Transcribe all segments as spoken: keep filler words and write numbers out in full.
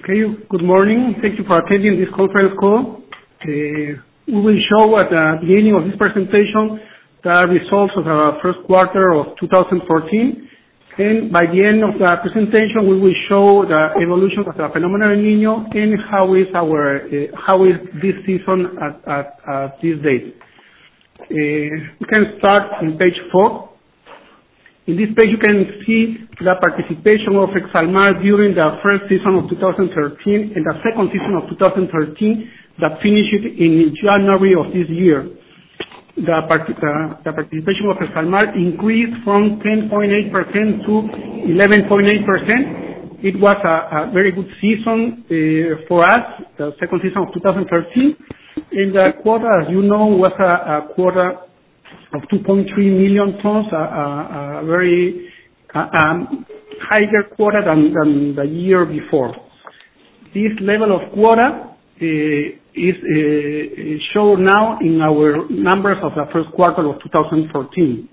Okay, good morning. Thank you for attending this conference call. Uh, we will show at the beginning of this presentation the results of the first quarter of two thousand fourteen, and by the end of the presentation we will show the evolution of the phenomenon El Niño and how is our uh, how is this season at, at, at this date. Uh, we can start on page four. In this page, you can see the participation of Exalmar during the first season of two thousand thirteen and the second season of two thousand thirteen that finished in January of this year. The, part the, the participation of Exalmar increased from ten point eight percent to eleven point eight percent. It was a, a very good season uh, for us, the second season of two thousand thirteen. And the quota, as you know, was a, a quota of two point three million tons, a, a, a very a, a higher quota than, than the year before. This level of quota uh, is uh, shown now in our numbers of the first quarter of two thousand fourteen.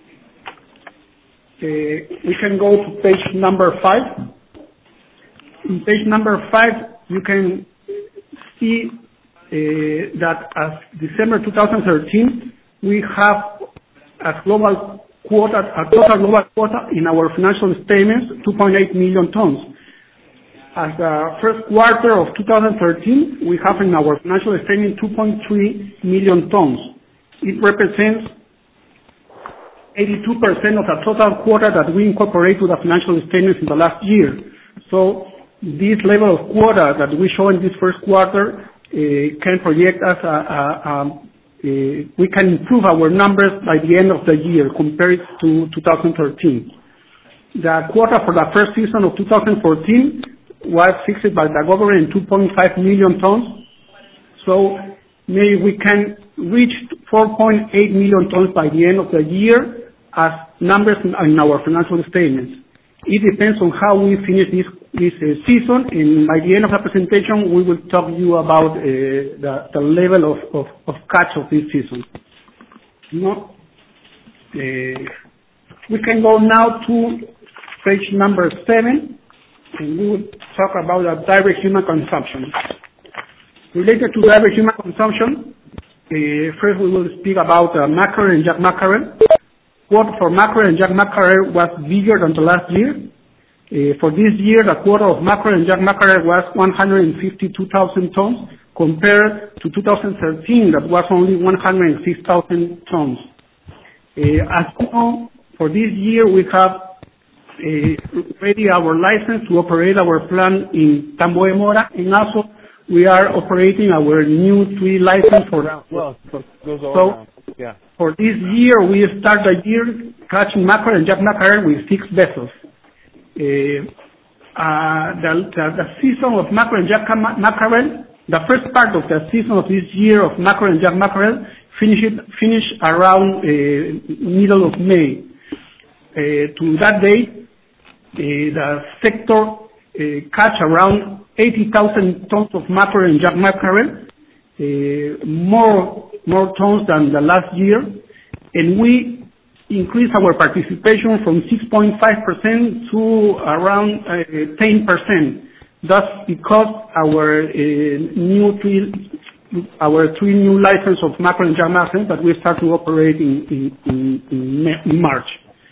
Uh, we can go to page number five. In page number five, you can see uh, that as December two thousand thirteen, we have a global quota, a total global quota in our financial statements, two point eight million tons. As the first quarter of two thousand thirteen, we have in our financial statement two point three million tons. It represents eighty-two percent of the total quota that we incorporate to the financial statements in the last year. So this level of quota that we show in this first quarter uh, can project us a, a, a Uh, we can improve our numbers by the end of the year compared to two thousand thirteen. The quota for the first season of two thousand fourteen was fixed by the government in two point five million tons. So maybe we can reach four point eight million tons by the end of the year as numbers in, in our financial statements. It depends on how we finish this, this uh, season, and by the end of the presentation, we will talk to you about uh, the, the level of, of, of catch of this season. No? Uh, we can go now to page number seven, and we will talk about the direct human consumption. Related to direct human consumption, uh, first we will speak about uh, mackerel and jack mackerel. Quota for mackerel and jack mackerel was bigger than the last year. Uh, for this year, the quota of mackerel and jack mackerel was one hundred fifty-two thousand tons compared to two thousand thirteen that was only one hundred six thousand tons. Uh, as you know, for this year we have uh, ready our license to operate our plant in Tambo de Mora, and also we are operating our new tree license for that. Well, so, those are so yeah. For this year, we start the year catching mackerel and jack mackerel with six vessels. Uh, uh, the, the, the season of mackerel and jack mackerel, the first part of the season of this year of mackerel and jack mackerel finished finished around uh, middle of May. Uh, to that day, uh, the sector uh, catch around eighty thousand tons of mackerel and jack mackerel, uh, more more tons than the last year, and we increased our participation from six point five percent to around uh, ten percent. That's because our uh, new three, our three new license of mackerel and jack mackerel that we start to operate in, in, in, in March.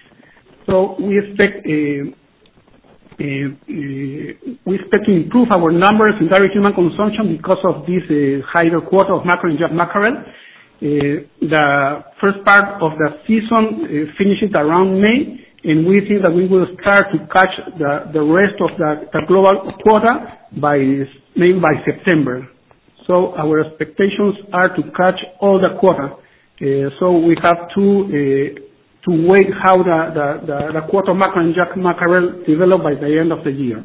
So we expect uh, Uh, uh, we expect to improve our numbers in direct human consumption because of this uh, higher quota of mackerel and jack mackerel. Uh, the first part of the season uh, finishes around May, and we think that we will start to catch the, the rest of the, the global quota by maybe by September. So our expectations are to catch all the quota. Uh, so we have to uh, to wait how the, the, the, the quota of mackerel and jack mackerel develop by the end of the year.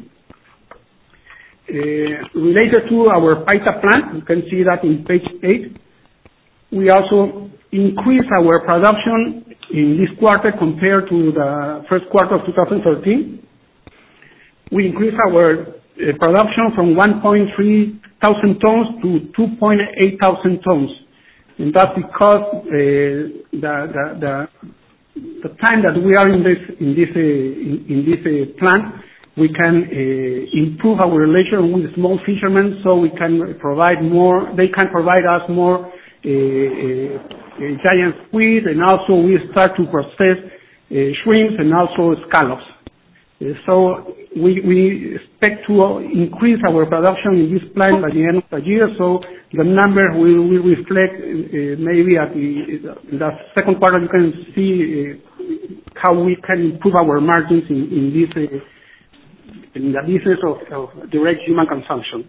Uh, related to our Paita plant, you can see that in page eight. We also increased our production in this quarter compared to the first quarter of two thousand thirteen. We increased our uh, production from one point three thousand tons to two point eight thousand tons. And that's because uh, the, the, the the time that we are in this in this uh, in, in this uh, plant, we can uh, improve our relation with small fishermen, so we can provide more. They can provide us more uh, uh, giant squid, and also we start to process uh, shrimps and also scallops. Uh, so we, we expect to increase our production in this plant by the end of the year. So the number will, will reflect uh, maybe at the, the second quarter. You can see uh, how we can improve our margins in, in this uh, in the business of, of direct human consumption.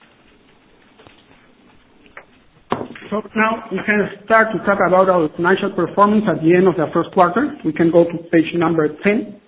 So now we can start to talk about our financial performance at the end of the first quarter. We can go to page number ten.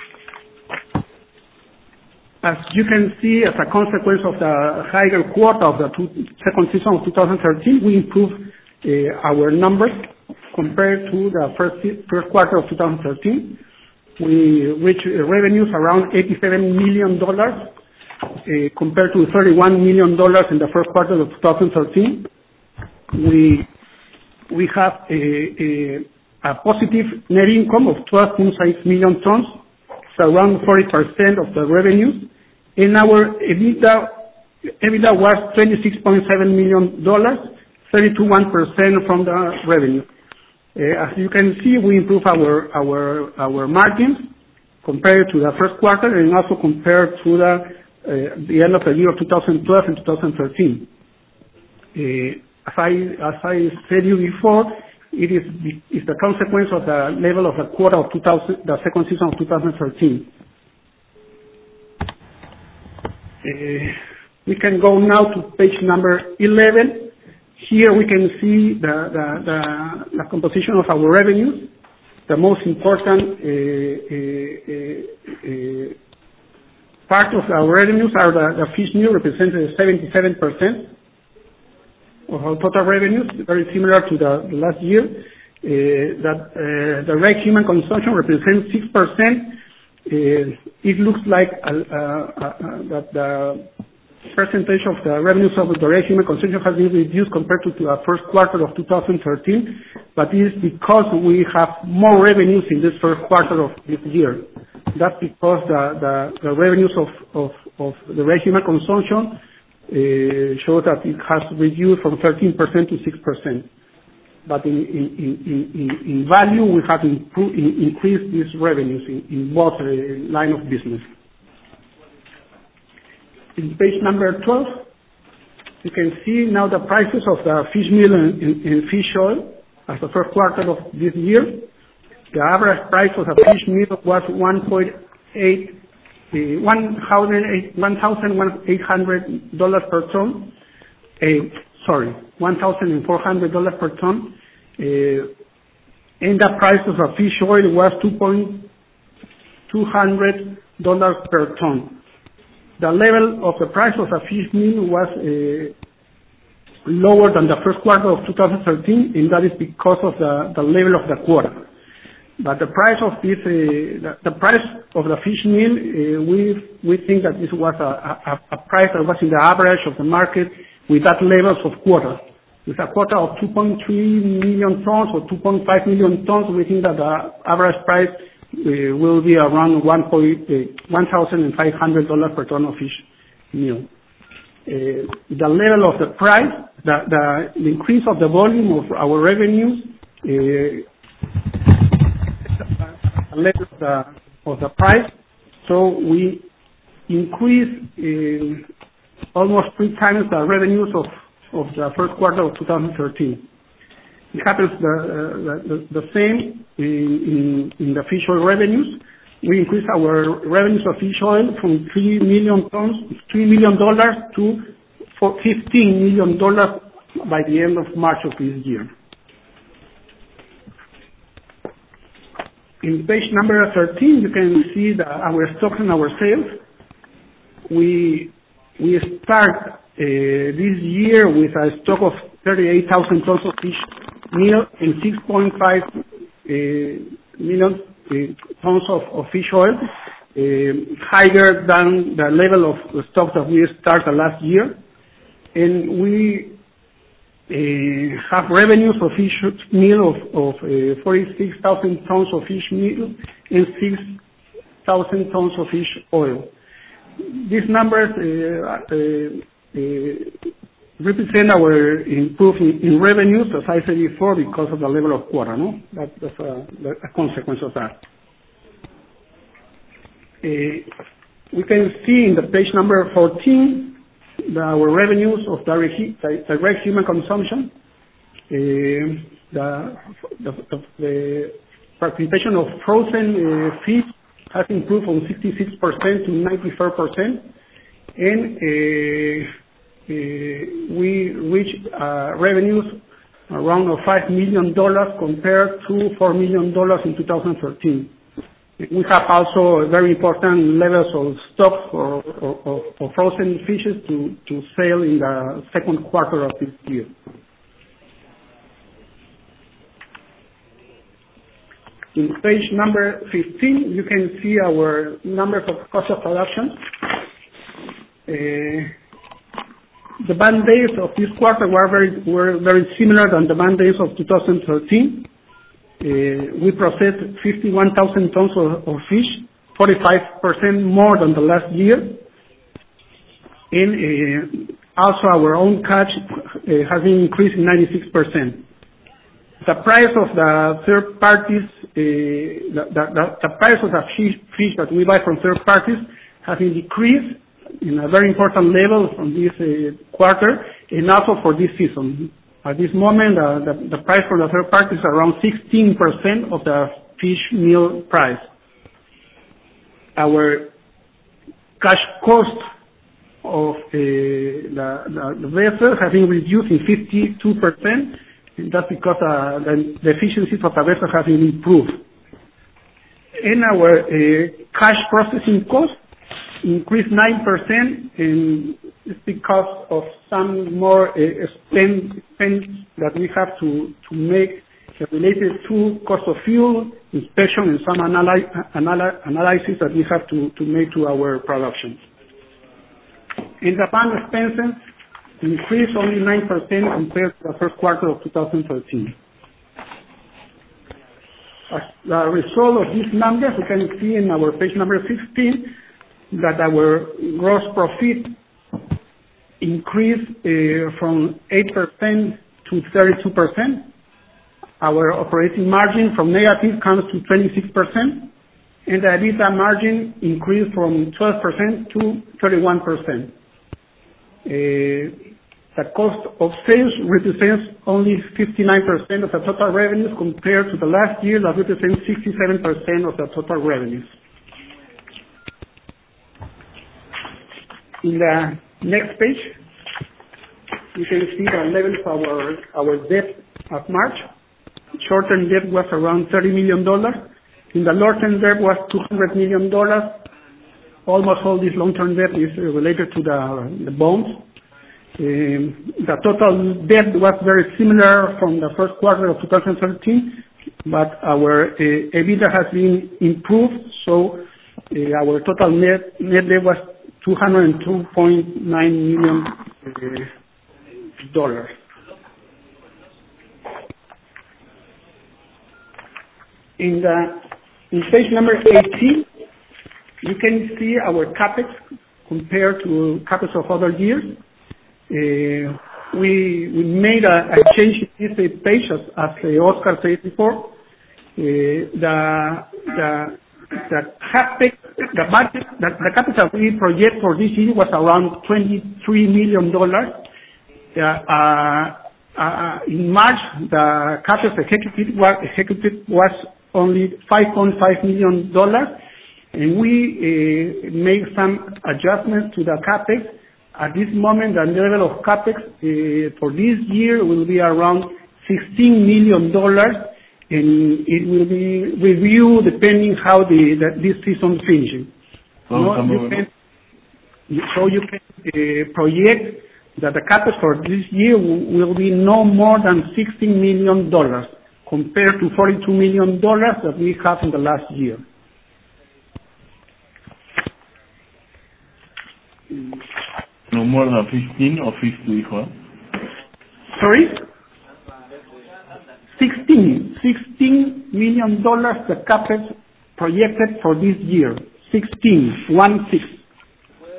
As you can see, as a consequence of the higher quota of the two, second season of two thousand thirteen, we improved uh, our numbers compared to the first, first quarter of two thousand thirteen. We reached uh, revenues around eighty-seven million dollars uh, compared to thirty-one million dollars in the first quarter of two thousand thirteen. We, we have a, a, a positive net income of twelve point six million tons, around forty percent of the revenues, and our EBITDA, EBITDA was twenty-six point seven million dollars, thirty-two point one percent from the revenue. Uh, as you can see, we improved our, our, our margins compared to the first quarter and also compared to the, uh, the end of the year of two thousand twelve and two thousand thirteen. Uh, as I, as I said you before, it is the, is the consequence of the level of the quarter of two thousand, the second season of two thousand thirteen. Uh, we can go now to page number eleven. Here we can see the, the, the, the composition of our revenues. The most important uh, uh, uh, uh, part of our revenues are the, the fish meal, representing seventy-seven percent of our total revenues, very similar to the, the last year. Uh, that uh, direct human consumption represents six percent. Uh, it looks like uh, uh, uh, that the percentage of the revenues of the direct human consumption has been reduced compared to the first quarter of two thousand thirteen, but it is because we have more revenues in this first quarter of this year. That's because the, the, the revenues of, of, of the direct human consumption Uh, show that it has reduced from thirteen percent to six percent. But in, in, in, in, in value, we have improved, in, increased these revenues in, in both uh, line of business. In page number twelve, you can see now the prices of the fish meal and, and, and fish oil as the first quarter of this year. The average price of the fish meal was one point eight Uh, one thousand eight hundred dollars per ton, uh, sorry, one thousand four hundred dollars per ton, uh, and the price of a fish oil was two thousand two hundred dollars per ton. The level of the price of a fish meal was uh, lower than the first quarter of two thousand thirteen, and that is because of the, the level of the quota. But the price of this, uh, the, the price of the fish meal, uh, we we think that this was a, a, a price that was in the average of the market with that levels of quota. With a quota of two point three million tons or two point five million tons, we think that the average price uh, will be around one thousand five hundred dollars per ton of fish meal. Uh, the level of the price, the, the, the increase of the volume of our revenues, uh, level of the, of the price, so we increase uh, almost three times the revenues of, of the first quarter of two thousand thirteen. It happens the, uh, the, the same in, in, in the fish oil revenues. We increased our revenues of fish oil from three million tons, three million dollars to fifteen million dollars by the end of March of this year. In page number thirteen, you can see the, our stocks and our sales. We we start uh, this year with a stock of thirty-eight thousand tons of fish meal and six point five uh, million uh, tons of, of fish oil, uh, higher than the level of the stock that we started last year. And we Uh, have revenues of fish meal of, of uh, forty-six thousand tons of fish meal and six thousand tons of fish oil. these numbers uh, uh, uh, represent our improvement in revenues, as I said before, because of the level of quota, no? That, that's a, a consequence of that. Uh, we can see in the page number fourteen the, our revenues of direct, direct human consumption. Uh, the, the, the, the participation of frozen uh, fish has improved from sixty-six percent to ninety-four percent, and uh, uh, we reached uh, revenues around five million dollars compared to four million dollars in two thousand thirteen. We have also very important levels of stock for, for, for frozen fishes to, to sell in the second quarter of this year. In page number fifteen, you can see our numbers of cost of production. Uh, the band days of this quarter were very, were very similar than the band days of two thousand thirteen. Uh, we processed fifty-one thousand tons of, of fish, forty-five percent more than the last year. And uh, also our own catch uh, has been increasing ninety-six percent. The price of the third parties, uh, the, the, the price of the fish, fish that we buy from third parties has been decreased in a very important level from this uh, quarter and also for this season. At this moment, uh, the, the price for the third party is around sixteen percent of the fish meal price. Our cash cost of uh, the, the, the vessel has been reduced in fifty-two percent, and that's because uh, the, the efficiency of the vessel has been improved. And our uh, cash processing cost increased nine percent, and it's because of some more uh, spend, spend that we have to, to make related to cost of fuel, inspection, and some analy analy analysis that we have to, to make to our production. And the bank expenses increased only nine percent compared to the first quarter of two thousand thirteen. As the result of these numbers, we can see in our page number sixteen that our gross profit increased uh, from eight percent to thirty-two percent. Our operating margin from negative comes to twenty-six percent, and the EBITDA margin increased from twelve percent to thirty-one percent. Uh, the cost of sales represents only fifty-nine percent of the total revenues compared to the last year that represents sixty-seven percent of the total revenues. In the next page, you can see the levels of our, our debt of March. Short-term debt was around thirty million dollars. In the long-term debt was two hundred million dollars. Almost all this long-term debt is related to the, the bonds. Um, the total debt was very similar from the first quarter of two thousand thirteen, but our uh, EBITDA has been improved, so uh, our total net, net debt was two hundred two point nine million dollars. In the in page number eighteen, you can see our capex compared to capex of other years. Uh, we we made a, a change in this page, as, as uh, Oscar said before. Uh, the the the capex, the budget, the, the capital we project for this year was around twenty-three million dollars. Uh, uh, uh, in March, the capex executed was, executed was only five point five million dollars, and we uh, made some adjustments to the capex. At this moment, the level of capex uh, for this year will be around sixteen million dollars, and it will be reviewed depending how the, the this season finishes. Oh, no, you can, so you can uh, project that the capex for this year will be no more than sixteen million dollars compared to forty-two million dollars that we have in the last year. No more than fifteen or fifty, huh? Sorry? sixteen. sixteen million dollars the capex projected for this year. sixteen. One six.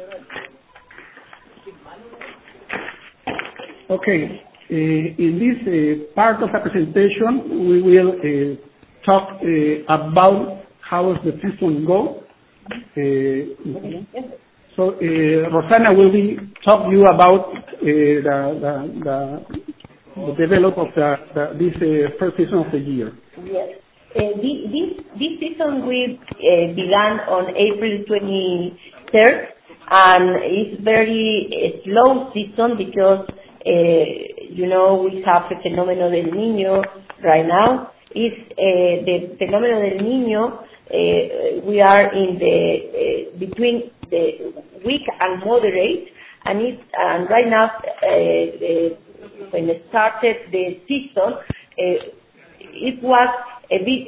Okay. Uh, in this uh, part of the presentation, we will uh, talk uh, about how does the season go. Uh, so uh, Rosana will be talk you about uh, the, the, the the develop of the, the, this uh, first season of the year. Yes. Uh, this, this, this season we uh, began on April twenty-third, and it's very uh, slow season because, uh, you know, we have a phenomenon del Niño right now. It's uh, the phenomenon del Niño, uh, we are in the, uh, between the weak and moderate, and it's, and right now, uh, the, when it started the season, uh, it was a bit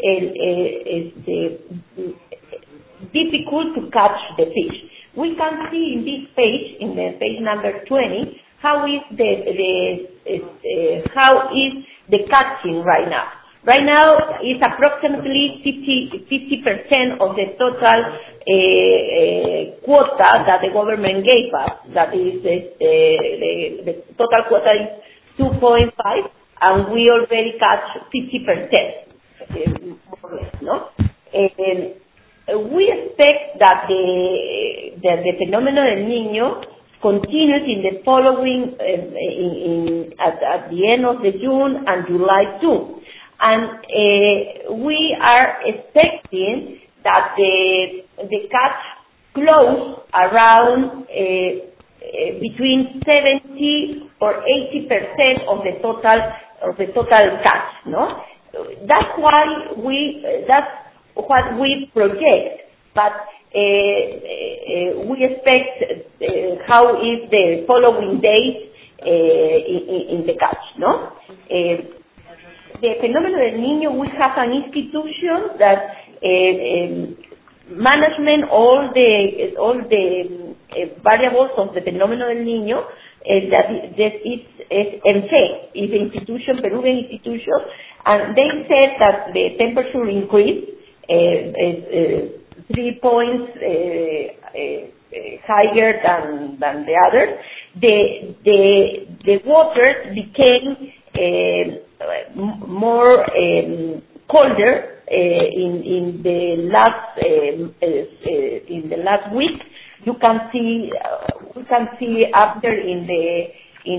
uh, uh, uh, difficult to catch the fish. We can see in this page, in the page number twenty, how is the, the uh, how is the catching right now. Right now, it's approximately fifty percent of the total uh, uh, quota that the government gave us. That is, uh, the, the total quota is two point five, and we already catch fifty percent, uh, more or less, no? And we expect that the, the, the phenomenon El Niño continues in the following, uh, in, in, at, at the end of the June and July too. And uh, we are expecting that the, the catch close around uh, uh, between seventy or eighty percent of the total of the total catch, no? That's why we uh, that's what we project, but uh, uh, we expect uh, how is the following days uh, in, in the catch, no? Uh, The phenomenon del Niño, we have an institution that uh, um, management all the all the uh, variables of the phenomenon del Niño. Uh, that is, is, is E N F E, is the institution, Peruvian institution, and they said that the temperature increased uh, uh, three points uh, uh, higher than than the others. The the the waters became uh, more um, colder uh, in in the last um, uh, uh, in the last week. You can see uh, we can see after in the in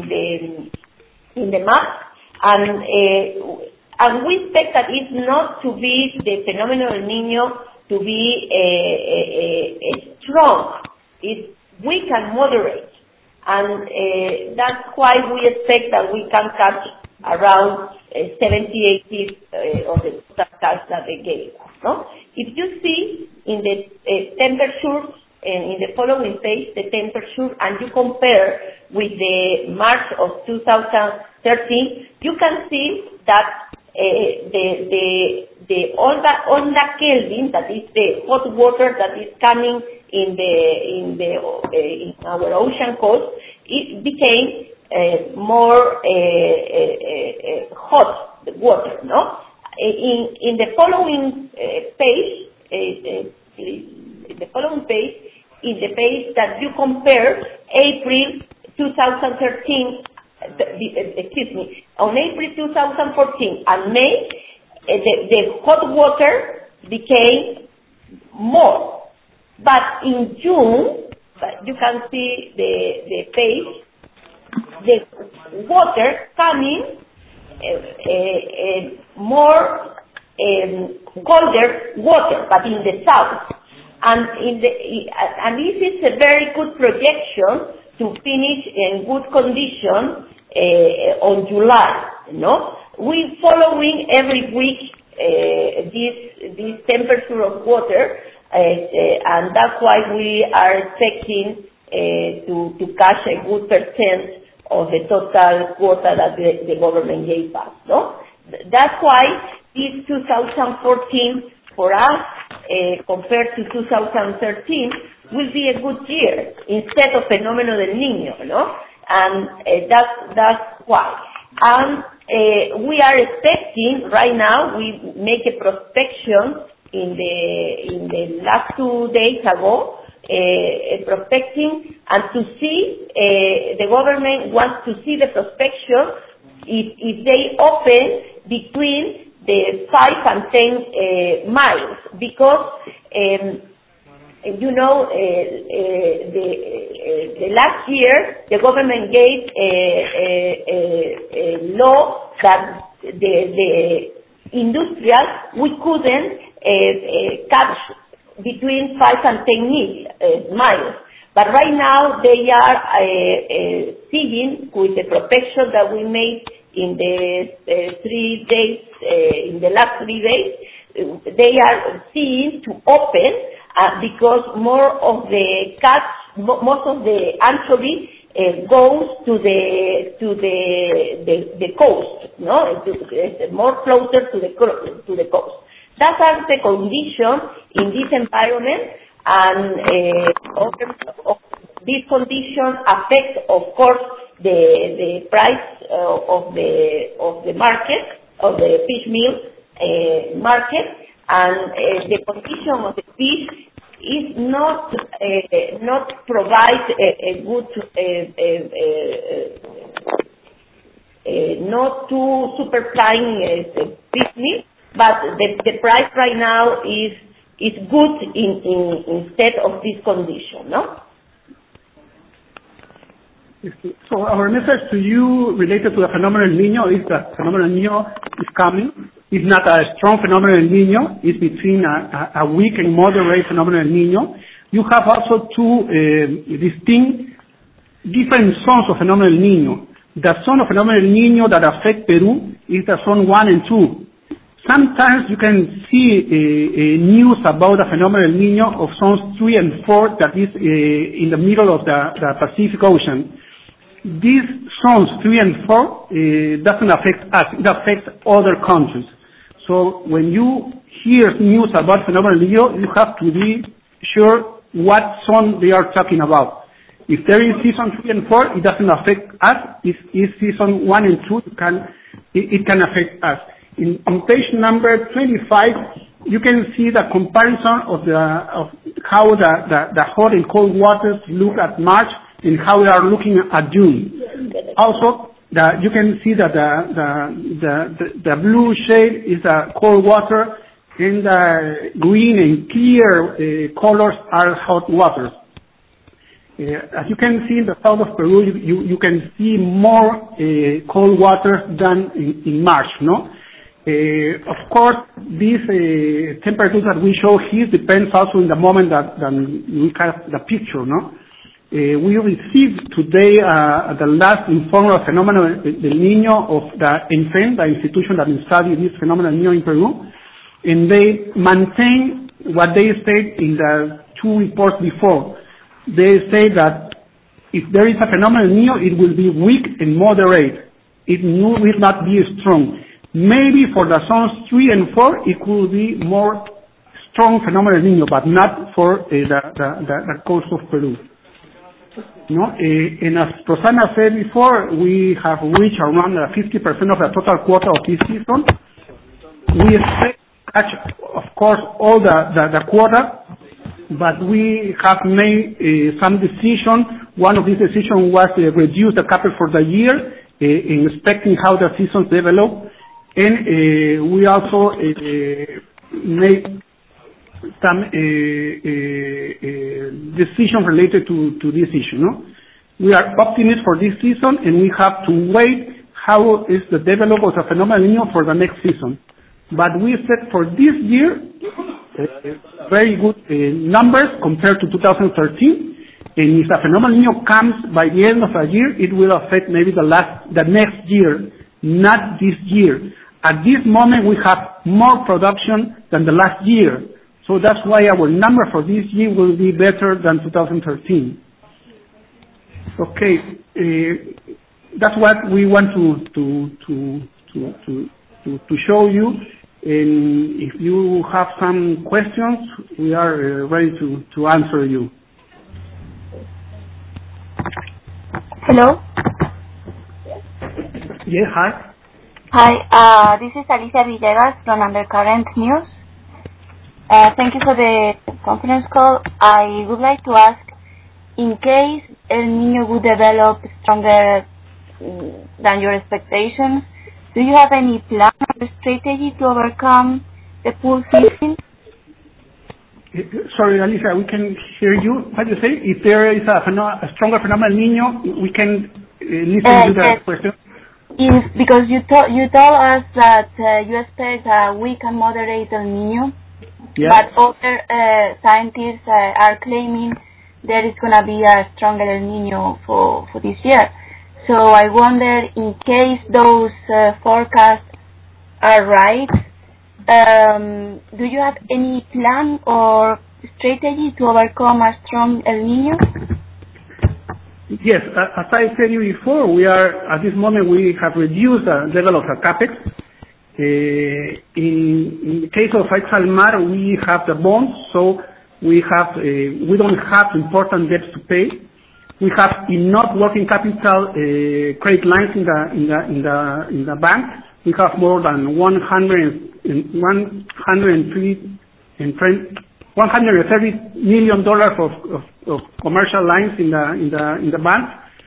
the in the map, and uh, and we expect that it's not to be the phenomenon El Niño to be a, a, a strong. It's weak and moderate, and uh, that's why we expect that we can catch around uh, seventy, eighty uh, of the catch that they gave us. No? If you see in the uh, temperature, and in the following page, the temperature, and you compare with the March of two thousand thirteen, you can see that uh, the the the onda onda Kelvin, that is the hot water that is coming in the in the uh, in our ocean coast, it became uh, more uh, uh, uh, hot water, no? In in the following uh, page, uh, uh, in the following page, is the page that you compare April twenty thirteen, excuse me, on April two thousand fourteen and May, the, the hot water became more. But in June, you can see the, the page, the water coming uh, uh, more um, colder water, but in the south. And in the and this is a very good projection to finish in good condition uh, on July. No, we following every week uh, this this temperature of water, uh, uh, and that's why we are expecting uh, to to catch a good percent of the total quota that the, the government gave us. No, that's why this two thousand fourteen for us, uh, compared to two thousand thirteen, will be a good year instead of phenomenon del Niño, no? And uh, that's that's why. And uh, we are expecting right now. We make a prospection in the in the last two days ago uh, prospecting, and to see, uh, the government wants to see the prospection if, if they open between the five and ten uh, miles, because um, you know, uh, uh, the, uh, the last year the government gave a, a, a, a law that the, the industrial, we couldn't uh, uh, catch between five and ten mil, uh, miles. But right now they are uh, uh, seeing, with the protection that we made in the uh, three days, uh, in the last three days, uh, they are seeing to open uh, because more of the catch, most of the anchovy uh, goes to the to the the, the coast, no, it's more closer to the to the coast. That are the conditions in this environment, and uh, of these conditions affect, of course, the the price uh, of the of the market, of the fish meal uh, market, and uh, the condition of the fish is not uh, not provide a, a good uh, uh, uh, uh, not too super fine uh, fish meal, but the the price right now is is good in, in instead of this condition, no? So our message to you related to the phenomenon El Niño is that phenomenon El Niño is coming. It's not a strong phenomenon El Niño. It's between a, a weak and moderate phenomenon El Niño. You have also two uh, distinct, different zones of phenomenon El Niño. The zone of phenomenon El Niño that affect Peru is the zone one and two. Sometimes you can see uh, uh, news about the phenomenon El Niño of zones three and four that is uh, in the middle of the, the Pacific Ocean. These zones three and four uh, doesn't affect us, it affects other countries. So when you hear news about phenomenon El Niño, you have to be sure what zone they are talking about. If there is season three and four, it doesn't affect us. If it's season one and two, it can, it, it can affect us. In, on page number twenty-five, you can see the comparison of the of how the, the, the hot and cold waters look at March and how they are looking at June. Also, the, you can see that the the, the, the, the blue shade is the cold water, and the green and clear uh, colors are hot waters. Uh, as you can see in the south of Peru, you, you, you can see more uh, cold water than in, in March, no? Uh, of course, these uh, temperatures that we show here depends also in the moment that, that we have the picture, no? Uh, we received today uh, the last informal phenomenon El Niño of the INFEN, the institution that studies this phenomenon El Niño in Peru, and they maintain what they said in the two reports before. They say that if there is a phenomenon El Niño, it will be weak and moderate. It will not be strong. Maybe for the zones three and four, it could be more strong phenomenon El Niño, but not for uh, the, the, the, the coast of Peru. No? Uh, and as Rosana said before, we have reached around uh, fifty percent of the total quota of this season. We expect to catch, of course, all the, the, the quota, but we have made uh, some decisions. One of these decisions was to reduce the capital for the year, uh, in expecting how the seasons develop. And uh, we also uh, made some uh, uh, uh, decision related to, to this issue. No? We are optimistic for this season, and we have to wait how is the development of the phenomenon El Niño for the next season. But we said for this year, uh, very good uh, numbers compared to two thousand thirteen. And if the phenomenon El Niño comes by the end of the year, it will affect maybe the last, the next year, not this year. At this moment, we have more production than the last year. So that's why our number for this year will be better than two thousand thirteen. Okay, uh, that's what we want to to to to to to, to show you. And if you have some questions, we are uh, ready to, to answer you. Hello? Yeah, hi. Hi, uh, this is Alicia Villegas from Undercurrent News. Uh, thank you for the conference call. I would like to ask, in case El Niño would develop stronger mm, than your expectations, do you have any plan or strategy to overcome the pool fishing? Sorry, Alicia, we can hear you. What do you say? If there is a, pheno- a stronger phenomenon El Niño, we can uh, listen uh, to the yes. question. If, because you, to- you told us that uh, you expect a weak and moderate El Niño, Yeah. but other uh, scientists uh, are claiming there is going to be a stronger El Niño for, for this year. So I wonder, in case those uh, forecasts are right, um, do you have any plan or strategy to overcome a strong El Niño? Yes, uh, as I said you before, we are, at this moment, we have reduced the level of the CAPEX. Uh, in, in the case of Exalmar, we have the bonds, so we have, uh, we don't have important debts to pay. We have enough working capital uh, credit lines in the in the in the in the bank. We have more than one hundred one hundred three and one hundred thirty million dollars of, of, of commercial lines in the in the in the bank.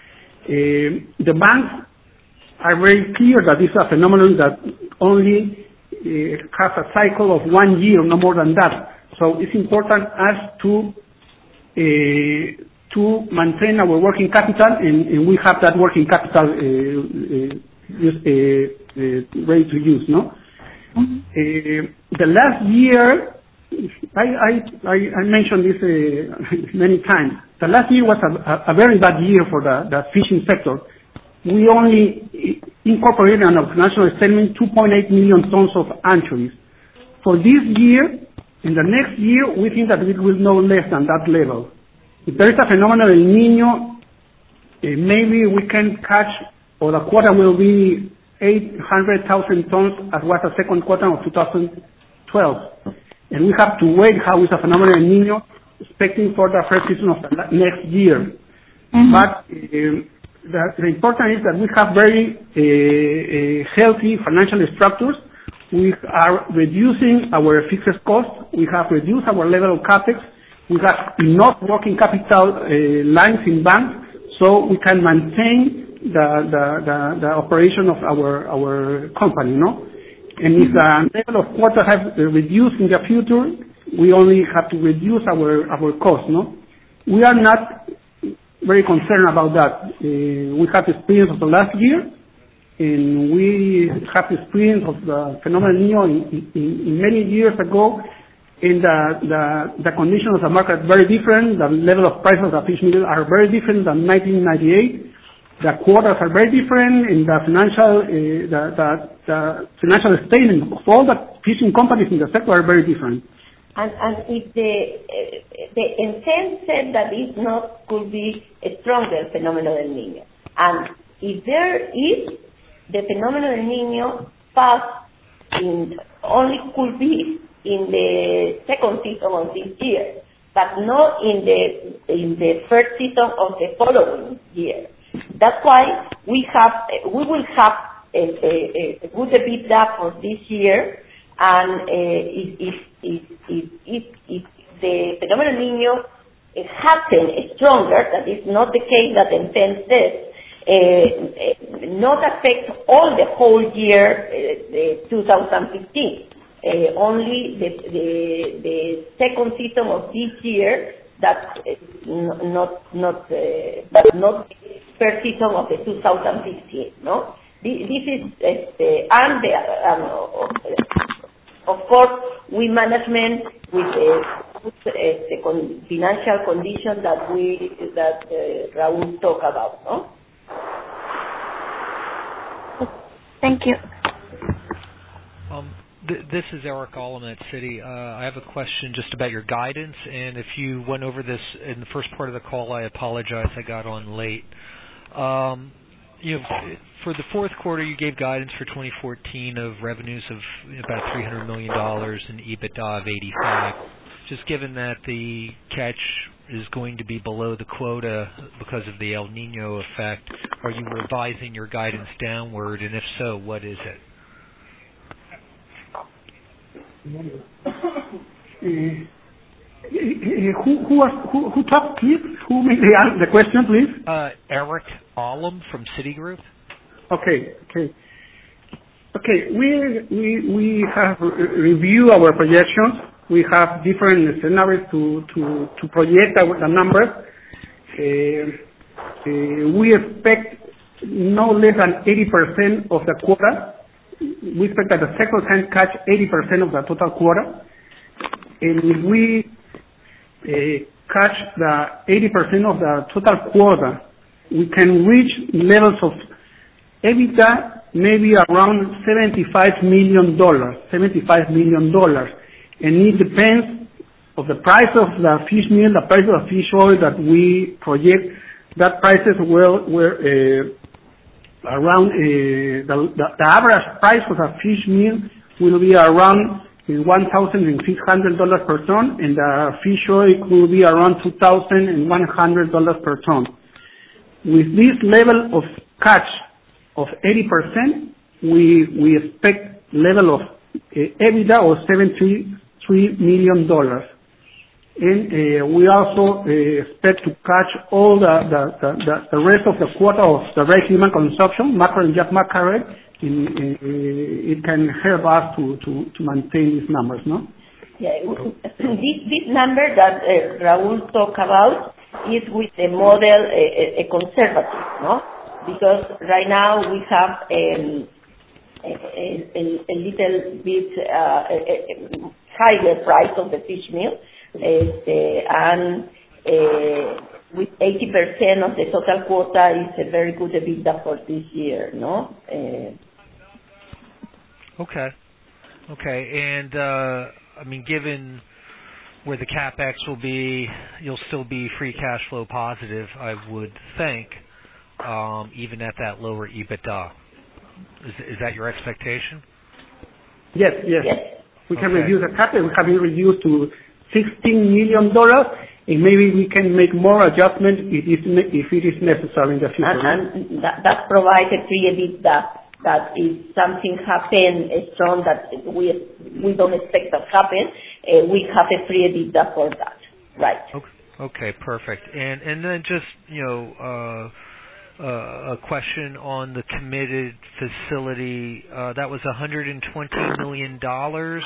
Uh, the banks are very clear that this is a phenomenon that only uh, has a cycle of one year, no more than that. So it's important as to uh, to maintain our working capital, and, and we have that working capital uh, uh, use, uh, uh, ready to use. No, mm-hmm. uh, the last year, I I I, I mentioned this uh, many times. The last year was a, a, a very bad year for the, the fishing sector. We only incorporated in our financial statement two point eight million tons of anchovies. For this year, in the next year, we think that it will no less than that level. If there is a phenomenon El Niño, uh, maybe we can catch, or the quota will be eight hundred thousand tons, as was the second quarter of two thousand twelve. And we have to wait how is the phenomenon El Niño, expecting for the first season of the next year. Mm-hmm. But uh, the, the important is that we have very uh, uh, healthy financial structures. We are reducing our fixed costs. We have reduced our level of CAPEX. We have enough working capital uh, lines in banks, so we can maintain the, the, the, the operation of our our company, no? And if the level of quota has reduced in the future, we only have to reduce our our costs, no? We are not very concerned about that. Uh, we have experience of the last year, and we have experience of the phenomenon in, in, in many years ago. And the, the, the conditions of the market are very different. The level of prices of the fish meal are very different than nineteen ninety-eight. The quotas are very different, and the financial, uh, the, the, the financial statement of all the fishing companies in the sector are very different. And, and if the uh, the intent said that it not could be a stronger phenomenon El Niño, and if there is the phenomenon El Niño past in only could be in the second season of this year, but not in the in the first season of the following year. That's why we have we will have a, a, a good EBITDA for this year, and uh, if, if, if, if, if, if the phenomenon Niño happen stronger, that is not the case that the intent says, uh, not affect all the whole year uh, two thousand fifteen. Uh, only the, the the second season of this year, that uh, not not uh, but not the first season of the two thousand fifteen. No, this, this is uh, and the, um, of course we management with the, uh, the con- financial condition that we that uh, Raúl talked about. No. Thank you. Um, th- this is Eric Allum at Citi. Uh, I have a question just about your guidance, and if you went over this in the first part of the call, I apologize. I got on late. Um, you know, for the fourth quarter, you gave guidance for twenty fourteen of revenues of about three hundred million dollars and EBITDA of eighty-five. Just given that the catch is going to be below the quota because of the El Nino effect, are you revising your guidance downward, and if so, what is it? Uh, Who who was, who, who talked, please? Who made the, the question, please? Uh, Eric Alum from Citigroup. Okay, okay. Okay, we we we have re- reviewed our projections. We have different scenarios to to to project our, the numbers. Uh, uh, we expect no less than eighty percent of the quota. We expect that the sector can catch eighty percent of the total quota. And if we uh, catch the eighty percent of the total quota, we can reach levels of EBITDA maybe around seventy-five million dollars, seventy-five million dollars. And it depends of the price of the fish meal, the price of the fish oil that we project. That prices will, were uh, around, uh, the, the, the average price of a fish meal will be around one thousand six hundred dollars per ton, and the fish oil will be around two thousand one hundred dollars per ton. With this level of catch of eighty percent, we we expect level of uh, EBITDA of seventy-three million dollars. And uh, we also uh, expect to catch all the, the, the, the, the rest of the quota of the red human consumption, mackerel and jack mackerel. In, in, it can help us to, to, to maintain these numbers, no? Yeah, this, this number that uh, Raúl talked about is with the model uh, a conservative, no? Because right now we have um, a, a, a little bit uh, a, a higher price of the fish meal. Uh, and uh, with eighty percent of the total quota is a very good EBITDA for this year, no? Uh, okay. Okay. And, uh, I mean, given where the CapEx will be, you'll still be free cash flow positive, I would think, um, even at that lower EBITDA. Is, is that your expectation? Yes, yes. yes. We can Okay. reduce the CapEx. We have been reduced to sixteen million dollars, and maybe we can make more adjustments if it is, if it is necessary in the future. And, and that, that provides a free EBITDA that if something happen strong that we we don't expect to happen, uh, we have a free EBITDA for that. Right. Okay, okay, perfect. And and then just, you know, uh, uh, a question on the committed facility. Uh, that was one hundred twenty million dollars.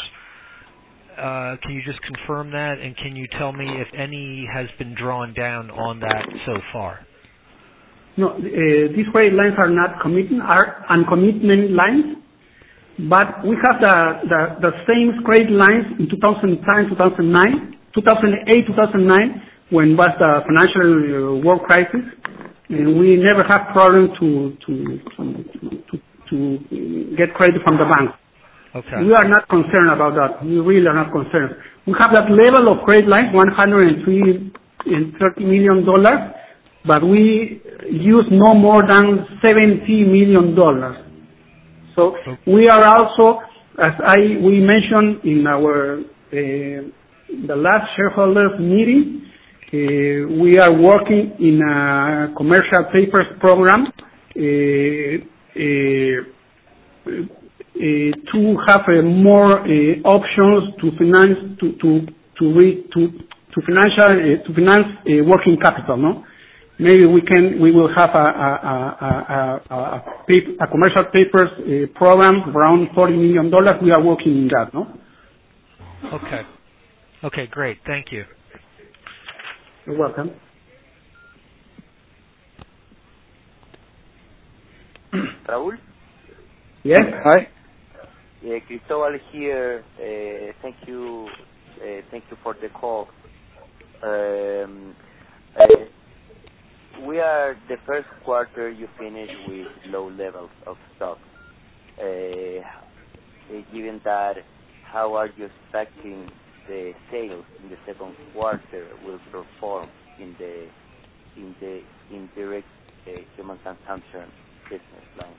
Uh, can you just confirm that, and can you tell me if any has been drawn down on that so far? No, uh, these credit lines are not commitment, are uncommitment lines, but we have the, the, the same credit lines in two thousand ten, two thousand nine, two thousand eight, two thousand nine, when was the financial uh, world crisis, and we never have problem to, to, to, to, to get credit from the banks. Okay. We are not concerned about that. We really are not concerned. We have that level of credit line, one hundred thirty million dollars, but we use no more than seventy million dollars. So okay. we are also, as I we mentioned in our uh, the last shareholders meeting, uh, we are working in a commercial papers program. Uh, uh, Uh, to have uh, more uh, options to finance to to to re, to to financial uh, to finance uh, working capital. No, maybe we can we will have a a a a, a, paper, a commercial papers uh, program around forty million dollars. We are working in that. No. Okay. Okay. Great. Thank you. You're welcome. Raúl? Yes. Hi. Uh, Cristobal here. Uh, thank you. Uh, thank you for the call. Um, uh, we are the first quarter you finished with low levels of stock. Uh, given that, how are you expecting the sales in the second quarter will perform in the in the indirect uh, human consumption business line?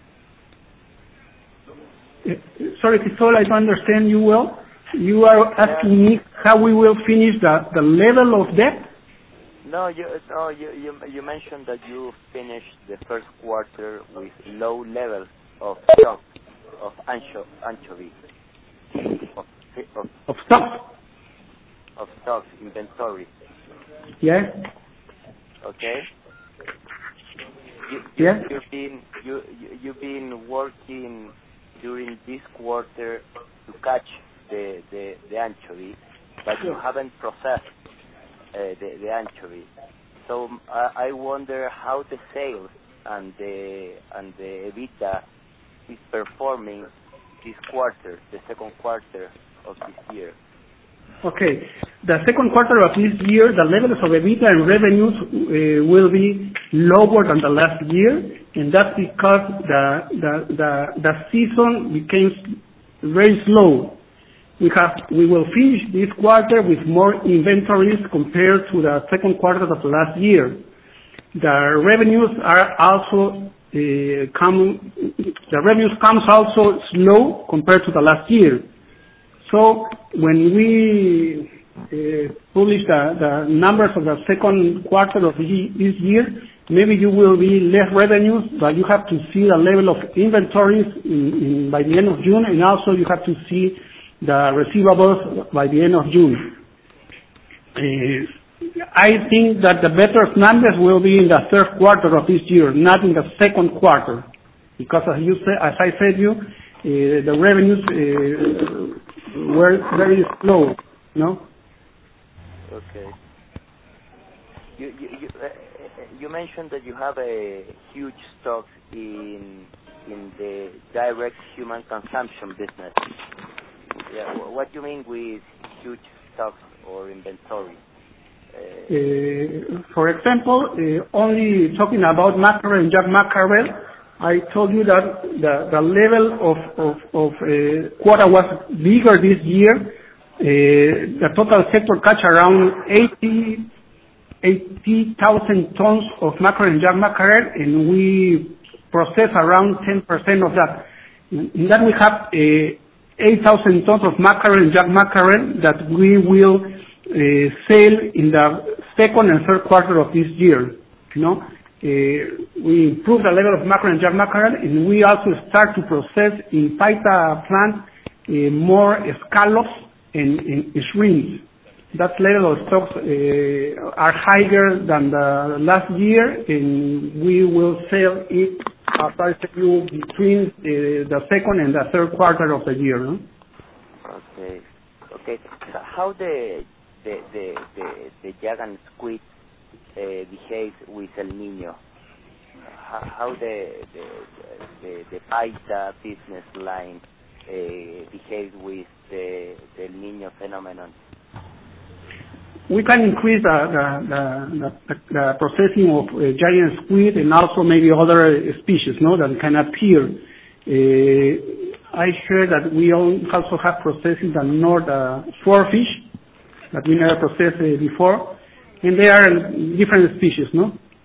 Uh, sorry, Cristobal, I don't understand you well. You are asking me how we will finish the, the level of debt? No, you no you, you you mentioned that you finished the first quarter with low levels of stock of ancho, anchovy of of, Of stock? of stocks, inventory. Yeah. Okay. You, you, Yeah. You've been you, you you've been working during this quarter to catch the the, the anchovy, but you haven't processed uh, the the anchovy. So uh, I wonder how the sales and the and the EBITDA is performing this quarter, the second quarter of this year. Okay. The second quarter of this year, the levels of EBITDA and revenues uh, will be lower than the last year, and that's because the the the, the season became very slow. We have we will finish this quarter with more inventories compared to the second quarter of the last year. The revenues are also uh, come the revenues comes also slow compared to the last year. So when we uh, publish the, the numbers of the second quarter of this year, maybe you will be less revenues, but you have to see the level of inventories in, in, by the end of June, and also you have to see the receivables by the end of June. Uh, I think that the better numbers will be in the third quarter of this year, not in the second quarter, because as you say, as I said you, uh, the revenues uh, were very slow, no? Okay. You you you, uh, you mentioned that you have a huge stock in in the direct human consumption business. Yeah. What do you mean with huge stocks or inventory? Uh, for example, uh, only talking about mackerel and jack mackerel, I told you that the, the level of, of, of uh, quota was bigger this year. Uh, the total sector catch around eighty thousand tons of mackerel and jack mackerel, and we process around ten percent of that. In that we have uh, eight thousand tons of mackerel and jack mackerel that we will Uh, sale in the second and third quarter of this year. You know, uh, we improve the level of mackerel and jack mackerel, and we also start to process in Paita plant uh, more scallops and, and shrimps. That level of stocks uh, are higher than the last year, and we will sell it, as I said you, between uh, the second and the third quarter of the year. No? Okay. Okay. So how the The, the, the, the jack and squid uh, behaves with El Niño? How, how the, the, the, the Paita business line uh, behaves with the, the El Niño phenomenon? We can increase the, the, the, the, the processing of uh, giant squid and also maybe other species, no, that can appear. Uh, I heard that we also have processing the North uh, swordfish, that we never processed uh, before, and they are different species, no?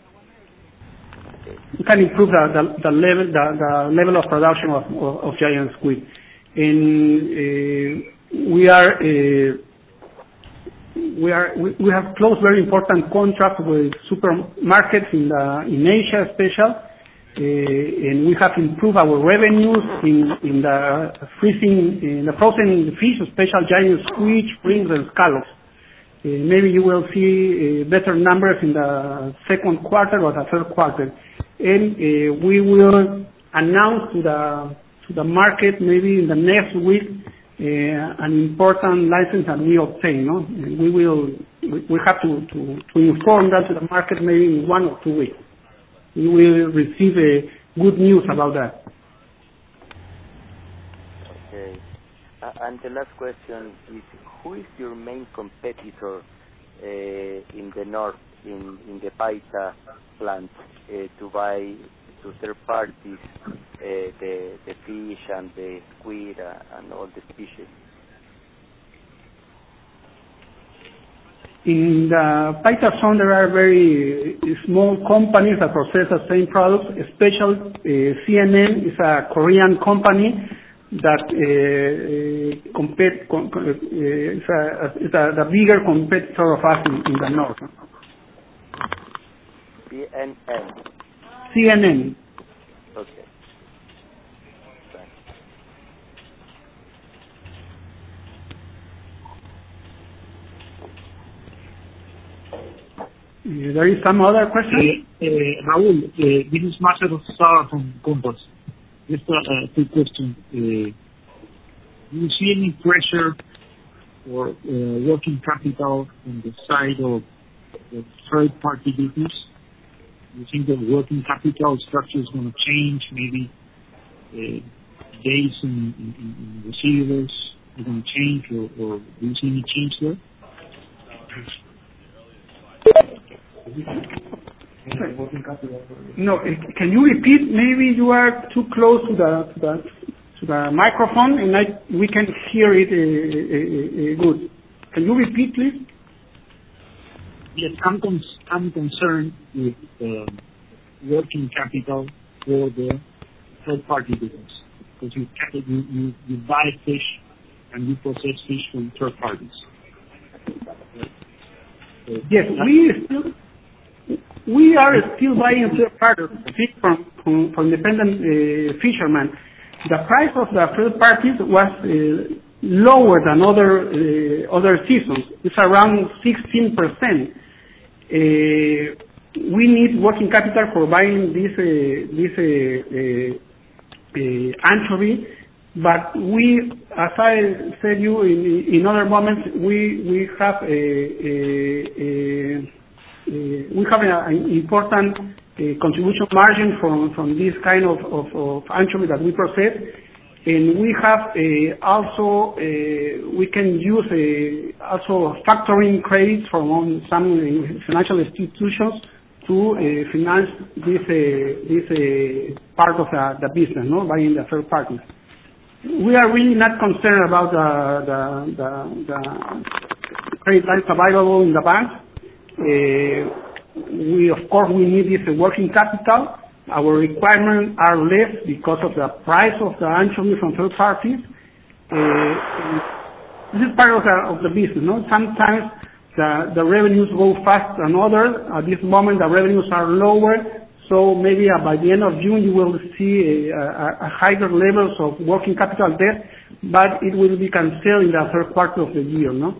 We can improve the, the, the level the, the level of production of, of, of giant squid, and uh, we are uh, we are we, we have closed very important contracts with supermarkets in the in Asia, especially, uh, and we have improved our revenues in in the freezing in the frozen fish, especially giant squid, shrimps, and scallops. Uh, maybe you will see uh, better numbers in the second quarter or the third quarter, and uh, we will announce to the to the market maybe in the next week uh, an important license that we obtain. No, and we will we, we have to, to to inform that to the market maybe in one or two weeks. We will receive uh, good news about that. Okay. Uh, and the last question is, who is your main competitor uh, in the north, in, in the Paita plant, uh, to buy to third parties uh, the, the fish and the squid uh, and all the species? In the Paita zone, there are very small companies that process the same products. Especially uh, C N N is a Korean company that uh, uh, compete, com, uh, is, a, is a, the bigger competitor of us in, in the north. C N N. C N N. Okay. Uh, there is some other question? Uh, uh, Raúl, uh, this is Marcelo Sara from Compass. Just a uh, quick question. Uh, do you see any pressure for uh, working capital on the side of the third-party business? Do you think the working capital structure is going to change? Maybe uh, days in, in, in receivables are going to change, or, or do you see any change there? No, can you repeat? Maybe you are too close to the to the, to the microphone, and I, we can hear it uh, uh, uh, good. Can you repeat, please? Yes, I'm con- I'm concerned with uh, working capital for the third-party business, because you, you you you buy fish and you process fish from third parties. Uh, yes, we still. We are still buying third parties fish from, from, from independent uh, fishermen. The price of the third parties was uh, lower than other uh, other seasons. It's around sixteen percent. Uh, we need working capital for buying this uh, this uh, uh, uh, anchovy, but we, as I said you in, in other moments, we we have a, a, a Uh, we have an important uh, contribution margin from, from this kind of, of, of anchovy that we process, and we have uh, also uh, we can use uh, also factoring credits from some uh, financial institutions to uh, finance this uh, this uh, part of the, the business, no, buying the third parties. We are really not concerned about the the, the, the credit lines available in the banks. Uh, we, of course, we need this working capital. Our requirements are less because of the price of the anchovy from third parties. Uh, this is part of the, of the business, no? Sometimes the, the revenues go fast than others. At this moment, the revenues are lower, so maybe uh, by the end of June, you will see a, a, a higher levels of working capital debt, but it will be canceled in the third quarter of the year, no?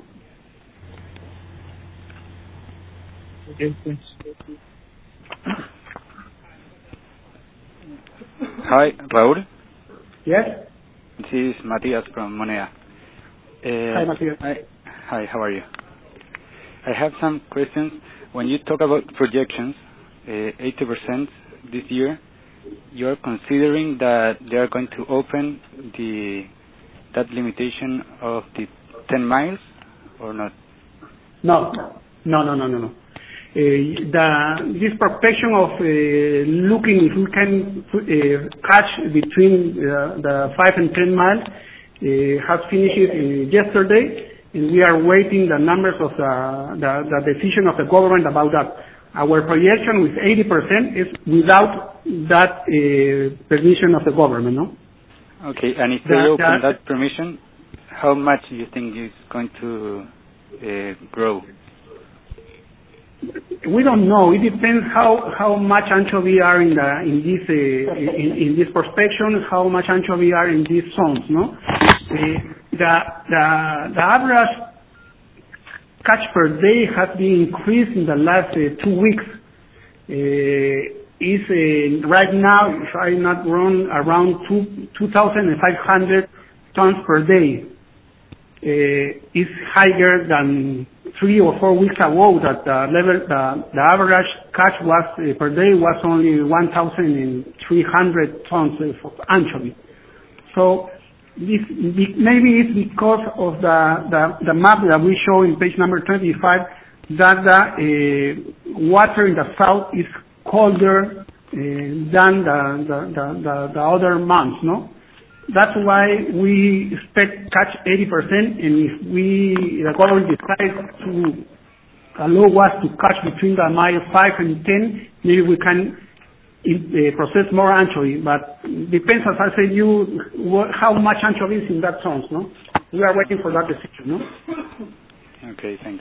Hi, Raúl. Yes? This is Matias from Moneda. Uh, hi, Matias. I, hi, how are you? I have some questions. When you talk about projections, uh, eighty percent this year, you're considering that they are going to open the that limitation of the ten miles or not? No, no, no, no, no, no. Uh, the, this projection of uh, looking if we can uh, catch between uh, the five and ten miles uh, has finished uh, yesterday, and we are waiting the numbers of the, the, the decision of the government about that. Our projection with eighty percent is without that uh, permission of the government, no? Okay, and if they the, open the, that permission, how much do you think is going to uh, grow? We don't know. It depends how, how much anchovy are in the in this uh, in, in this prospection, how much anchovy are in these zones. No, uh, the the the average catch per day has been increased in the last uh, two weeks. Uh, is uh, right now, if I'm not wrong, around two two thousand five hundred tons per day. Uh, is higher than three or four weeks ago that the level, the, the average catch was uh, per day was only one thousand three hundred tons of anchovy. So this maybe it's because of the, the, the map that we show in page number twenty-five that the uh, water in the south is colder uh, than the, the, the, the, the other months, no? That's why we expect catch eighty percent, and if we, the government decides to allow us to catch between the mile five and ten, maybe we can uh, process more anchovy, but depends, as I said, you, what, how much anchovy is in that zone, no? We are waiting for that decision, no? Okay, thanks.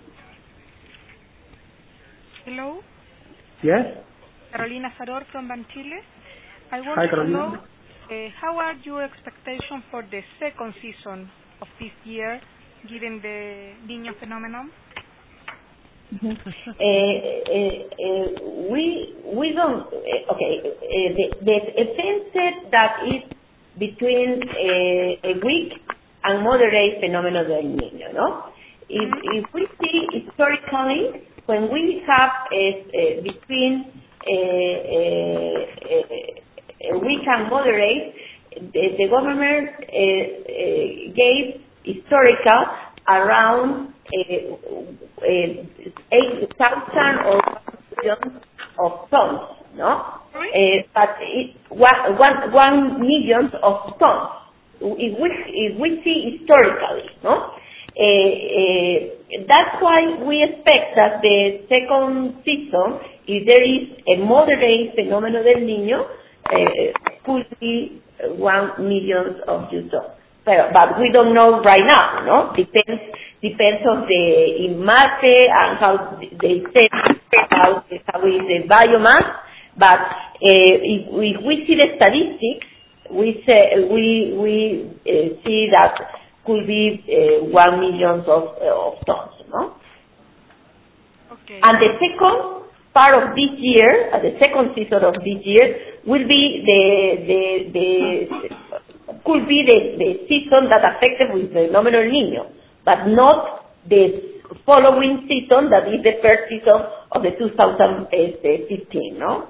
Hello? Yes? Carolina Saror from Banchile. I want Hi, to Carolina. know Uh, how are your expectations for the second season of this year, given the Niño phenomenon? Mm-hmm. uh, uh, uh, we we don't uh, okay. Uh, the the offense that is between uh, a weak and moderate phenomenon del Niño, no? If if we see historically, when we have a, a between a, a, a weak and moderate, the, the government uh, uh, gave historical around uh, uh, eight thousand or million of tons, no? Uh, but it, one, one, one million of tons. If we, if we see historically, no? Uh, uh, that's why we expect that the second season, if there is a moderate phenomenon del Niño, uh, could be one million of tons. But, but we don't know right now, no? Depends depends on the in market and how they say how, how is the biomass. But uh, if, if we see the statistics, we say we we uh, see that could be uh, one million of uh, of tons, no? Okay. And the second part of this year, uh, the second season of this year, will be the the the could be the, the season that affected with the phenomenon Niño, but not the following season that is the first season of the two thousand fifteen, no?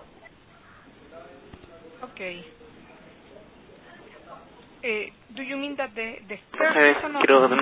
Okay. Uh, do you mean that the, the first season of the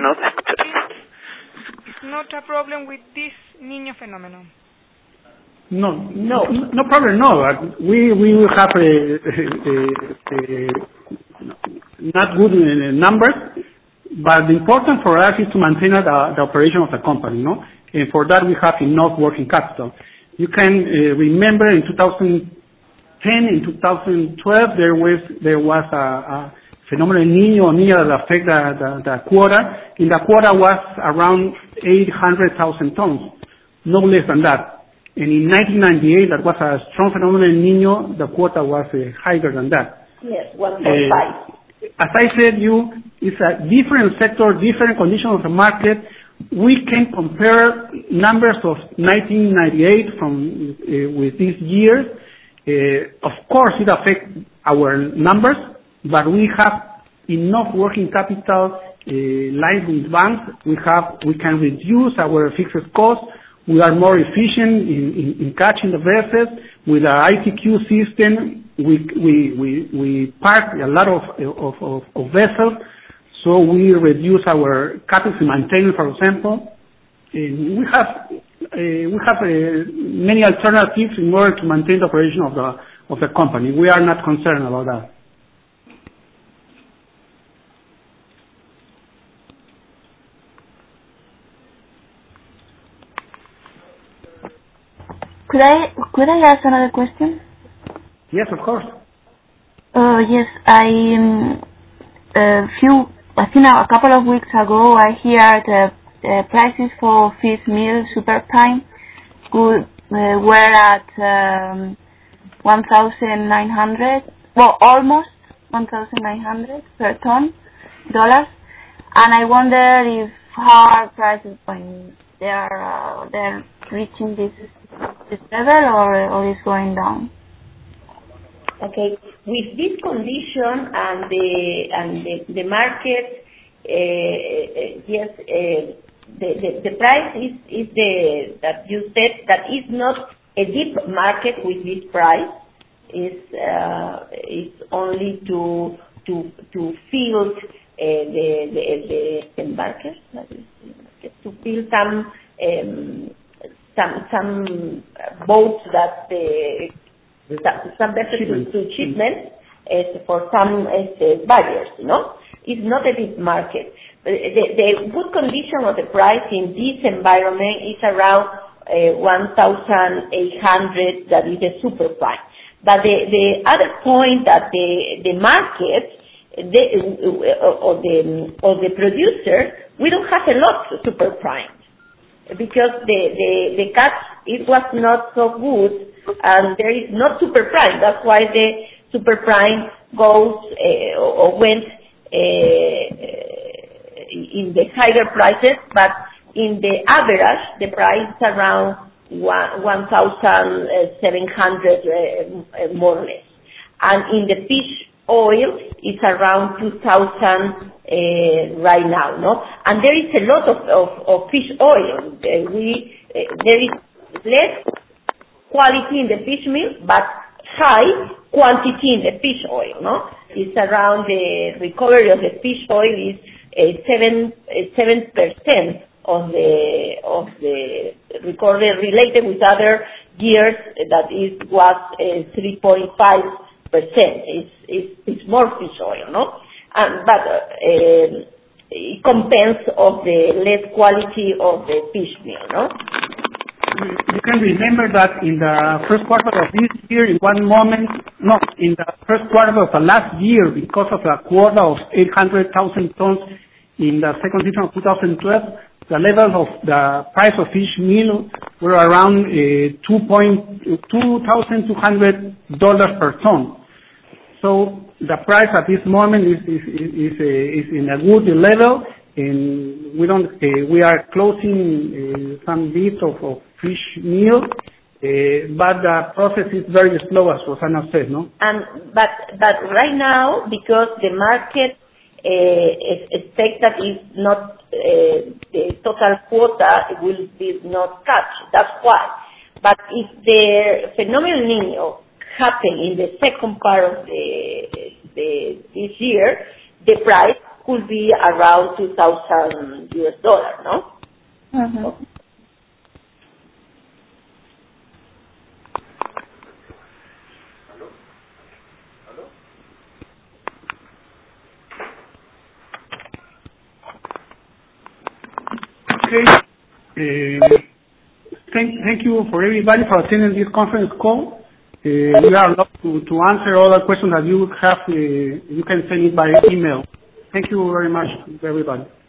is not a problem with this Niño phenomenon? No, no, no problem. No, we we will have a, a, a, a not good numbers, but the important for us is to maintain the, the operation of the company, no? And for that we have enough working capital. You can uh, remember in two thousand ten, in two thousand twelve, there was there was a, a phenomenon Niño Niña that affected the, the, the quota. In the quota was around eight hundred thousand tons, no less than that. And in nineteen ninety-eight, that was a strong phenomenon Niño. The quota was uh, higher than that. Yes, one point five. Uh, as I said, you it's a different sector, different condition of the market. We can compare numbers of nineteen ninety-eight from uh, with this year. Uh, of course, it affects our numbers, but we have enough working capital uh, lines with banks. We have we can reduce our fixed costs. We are more efficient in, in, in catching the vessels. With our I T Q system, we we we, we park a lot of, of, of, of vessels, so we reduce our capital maintenance, for example. And we have uh, we have uh, many alternatives in order to maintain the operation of the of the company. We are not concerned about that. Could I could I ask another question? Yes, of course. Uh, yes, I um, a few I think a couple of weeks ago I heard the uh, prices for fish meal super prime could uh, were at um, one thousand nine hundred, well almost one thousand nine hundred per ton dollars, and I wonder if how are prices when they are uh, they're reaching this. This level or or is going down? Okay, with this condition and the and the, the market, uh, yes, uh, the, the the price is is the that you said that is not a deep market with this price. Is uh, is only to to to fill uh, the the the embarkers, to fill some. Um, some some boats that the some, some vessels to, to shipment uh, for some uh, buyers, you know. It's not a big market. The, the good condition of the price in this environment is around uh, one thousand eight hundred, that is a super prime. But the, the other point that the the market the, uh, or the or the producer, we don't have a lot of super prime. Because the, the, the catch, it was not so good, and there is not super prime. That's why the super prime goes uh, or went uh, in the higher prices, but in the average, the price is around one thousand seven hundred uh, more or less. And in the fish oil, it's around two thousand uh, right now, no? And there is a lot of, of, of fish oil. Uh, we, uh, there is less quality in the fish meal, but high quantity in the fish oil, no? It's around the recovery of the fish oil is uh, seven seven percent of the of the recovery related with other years that is was uh, three point five percent. It's it's it's more fish oil, no? And but uh, it compensates of the less quality of the fish meal, no? You can remember that in the first quarter of this year, in one moment, no, in the first quarter of the last year, because of a quota of eight hundred thousand tons in the second season of two thousand twelve, the level of the price of fish meal were around uh, two thousand two hundred dollars per ton. So the price at this moment is is is, uh, is in a good level, and we don't uh, we are closing uh, some bits of, of fish meal, uh, but the process is very slow, as Rosana said, no? And but but right now, because the market uh, expects that it's not uh, the total quota will be not catch. That's why. But if the phenomenal Niño happen in the second part of the, the this year, the price could be around two thousand U S dollars, no? Mm-hmm. So, Okay. Uh, thank, thank you for everybody for attending this conference call. Uh, we are allowed to, to answer all the questions that you have. Uh, you can send it by email. Thank you very much, everybody.